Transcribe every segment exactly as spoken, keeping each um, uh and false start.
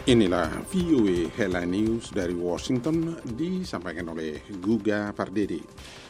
Inilah V O A Headline News dari Washington disampaikan oleh Guga Pardede.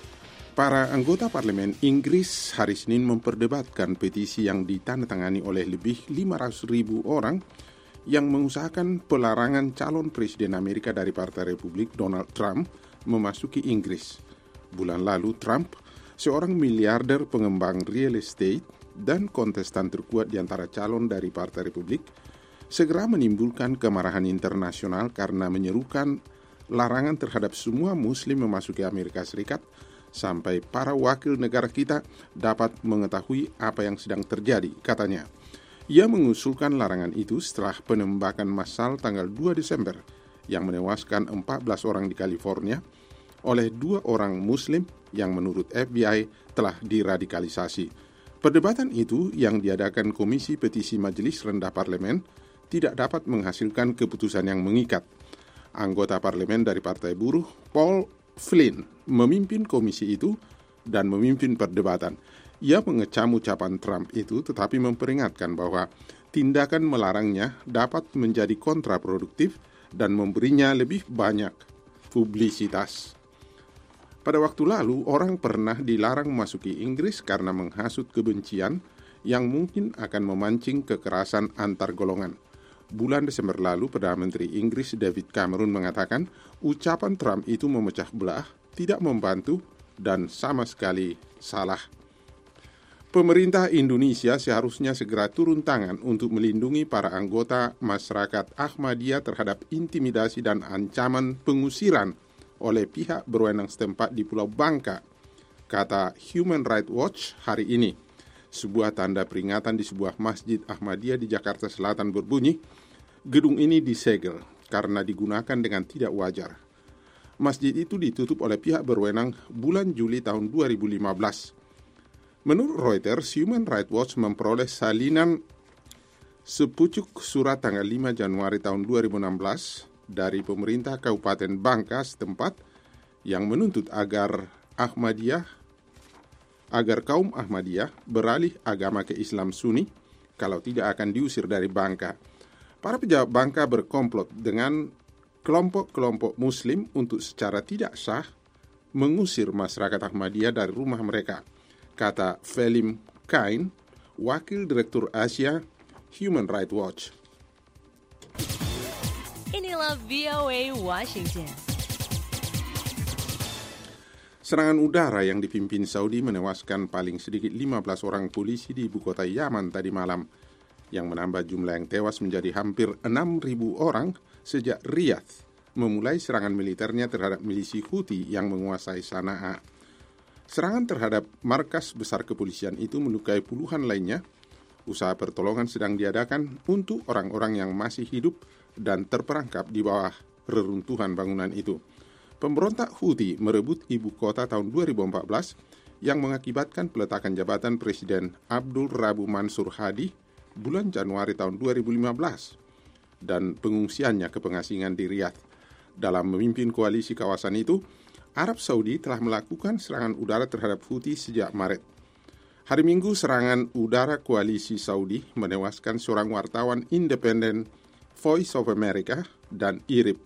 Para anggota parlemen Inggris hari Senin memperdebatkan petisi yang ditandatangani oleh lebih lima ratus ribu orang yang mengusahakan pelarangan calon presiden Amerika dari Partai Republik Donald Trump memasuki Inggris. Bulan lalu Trump, seorang miliarder pengembang real estate dan kontestan terkuat di antara calon dari Partai Republik, segera menimbulkan kemarahan internasional karena menyerukan larangan terhadap semua muslim memasuki Amerika Serikat sampai para wakil negara kita dapat mengetahui apa yang sedang terjadi, katanya. Ia mengusulkan larangan itu setelah penembakan massal tanggal dua Desember yang menewaskan empat belas orang di California oleh dua orang muslim yang menurut F B I telah diradikalisasi. Perdebatan itu yang diadakan Komisi Petisi Majelis Rendah Parlemen tidak dapat menghasilkan keputusan yang mengikat. Anggota parlemen dari Partai Buruh, Paul Flynn, memimpin komisi itu dan memimpin perdebatan. Ia mengecam ucapan Trump itu tetapi memperingatkan bahwa tindakan melarangnya dapat menjadi kontraproduktif dan memberinya lebih banyak publisitas. Pada waktu lalu, orang pernah dilarang memasuki Inggris karena menghasut kebencian yang mungkin akan memancing kekerasan antar golongan. Bulan Desember lalu, Perdana Menteri Inggris David Cameron mengatakan ucapan Trump itu memecah belah, tidak membantu, dan sama sekali salah. Pemerintah Indonesia seharusnya segera turun tangan untuk melindungi para anggota masyarakat Ahmadiyah terhadap intimidasi dan ancaman pengusiran oleh pihak berwenang setempat di Pulau Bangka, kata Human Rights Watch hari ini. Sebuah tanda peringatan di sebuah masjid Ahmadiyah di Jakarta Selatan berbunyi, gedung ini disegel karena digunakan dengan tidak wajar. Masjid itu ditutup oleh pihak berwenang bulan Juli tahun dua ribu lima belas. Menurut Reuters, Human Rights Watch memperoleh salinan sepucuk surat tanggal lima Januari tahun dua ribu enam belas dari pemerintah Kabupaten Bangka setempat yang menuntut agar Ahmadiyah agar kaum Ahmadiyah beralih agama ke Islam Sunni, kalau tidak akan diusir dari Bangka. Para pejabat Bangka berkomplot dengan kelompok-kelompok Muslim untuk secara tidak sah mengusir masyarakat Ahmadiyah dari rumah mereka, kata Felim Kain, Wakil Direktur Asia Human Rights Watch. Inilah V O A Washington. Serangan udara yang dipimpin Saudi menewaskan paling sedikit lima belas orang polisi di ibu kota Yaman tadi malam, yang menambah jumlah yang tewas menjadi hampir enam ribu orang sejak Riyadh memulai serangan militernya terhadap milisi Houthi yang menguasai Sanaa. Serangan terhadap markas besar kepolisian itu melukai puluhan lainnya. Usaha pertolongan sedang diadakan untuk orang-orang yang masih hidup dan terperangkap di bawah reruntuhan bangunan itu. Pemberontak Houthi merebut ibu kota tahun dua ribu empat belas yang mengakibatkan peletakan jabatan Presiden Abdul Rabu Mansur Hadi bulan Januari tahun dua ribu lima belas dan pengungsiannya ke pengasingan di Riyadh. Dalam memimpin koalisi kawasan itu, Arab Saudi telah melakukan serangan udara terhadap Houthi sejak Maret. Hari Minggu, serangan udara koalisi Saudi menewaskan seorang wartawan independen Voice of America dan I R I B.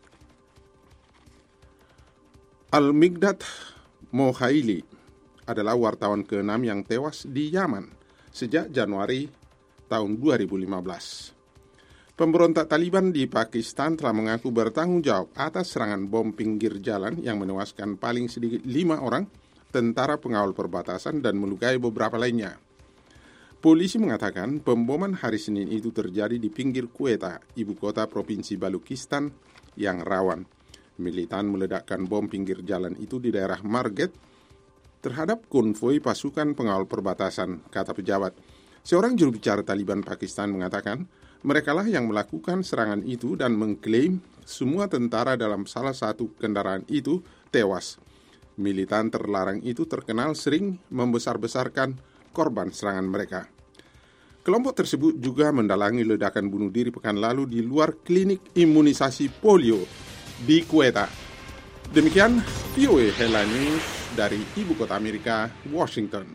Al-Migdad Mohaili adalah wartawan keenam yang tewas di Yaman sejak Januari tahun dua ribu lima belas. Pemberontak Taliban di Pakistan telah mengaku bertanggung jawab atas serangan bom pinggir jalan yang menewaskan paling sedikit lima orang tentara pengawal perbatasan dan melukai beberapa lainnya. Polisi mengatakan pemboman hari Senin itu terjadi di pinggir Quetta, ibu kota provinsi Balochistan yang rawan. Militan meledakkan bom pinggir jalan itu di daerah Marget terhadap konvoi pasukan pengawal perbatasan, kata pejabat. Seorang juru bicara Taliban Pakistan mengatakan merekalah yang melakukan serangan itu dan mengklaim semua tentara dalam salah satu kendaraan itu tewas. Militan terlarang itu terkenal sering membesar-besarkan korban serangan mereka. Kelompok tersebut juga mendalangi ledakan bunuh diri pekan lalu di luar klinik imunisasi polio di Quetta. Demikian V O A Headline News dari Ibu Kota Amerika, Washington.